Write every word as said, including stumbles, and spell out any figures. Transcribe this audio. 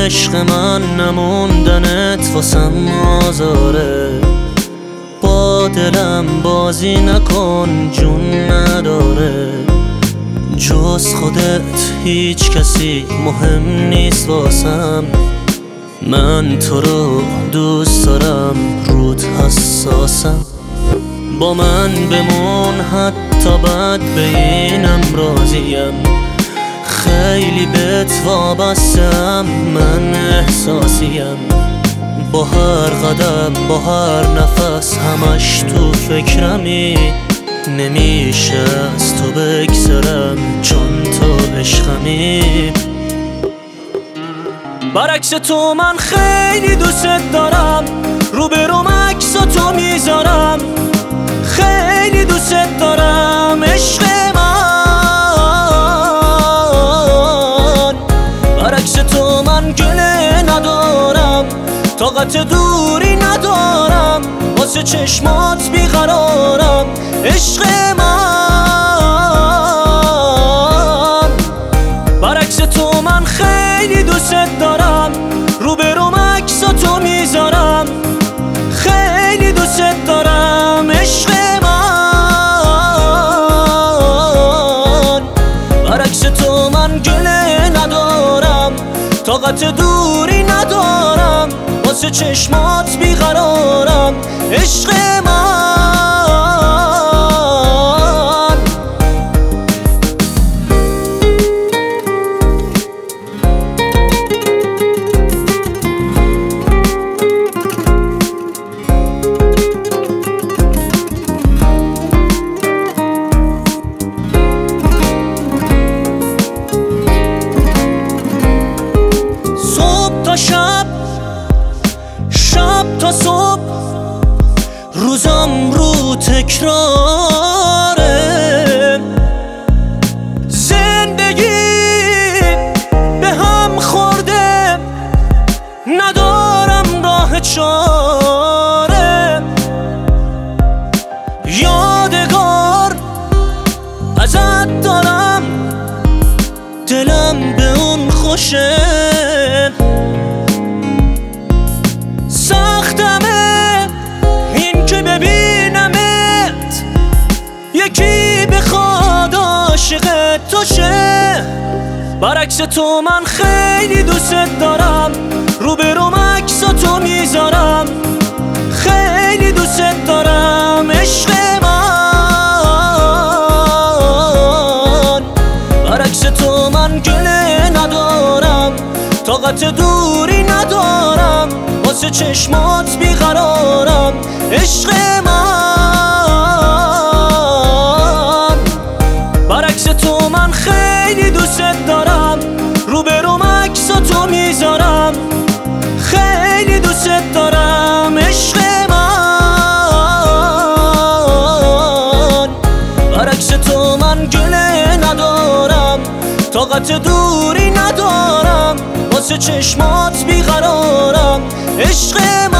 عشق من نموندنت واسم آزاره. با دلم بازی نکن جون نداره، جز خودت هیچ کسی مهم نیست واسم. من تو رو دوست دارم، رود حساسم. با من بمون حتی بد به اینم راضیم. خیلی بهت وابستم، من احساسیم. با هر قدم با هر نفس همش تو فکرمی. نمیشه از تو بگذرم چون تو عشقمی. برعکس تو من خیلی دوست دارم، روبروم عکس تو میذارم. خیلی دوست دارم عشق من. برعکس تو من گله ندارم، طاقت دوری ندارم، واسه چشمات بیقرارم عشق من. برعکس تو من خیلی دوست دارم، روبروم عکس تو میذارم. خیلی دوست دارم عشق من. برعکس تو من گله ندارم، طاقت دوری ندارم، واسه چشمات بیقرارم عشق من. صبح تا شب، شب تا صبح، روزم رو تکراره. زندگی به هم خورده، ندارم راه چاره. یادگار ازت دارم، دلم به اون خوشه. سختمه این که ببینمت، یکی بخواد عاشق تو شه. برعکس تو من خیلی دوست دارم، روبروم عکس تو میذارم. خیلی دوست دارم عشق من. برعکس تو من گله ندارم، طاقت دوری ندارم، واسه چشمات بیقرارم عشق من. برعکس تو من خیلی دوست دارم، روبروم عکس تو میذارم. خیلی دوست دارم عشق من. برعکس تو من گله ندارم، طاقت دوری ندارم، واسه چشمات بیقرارم عشق من.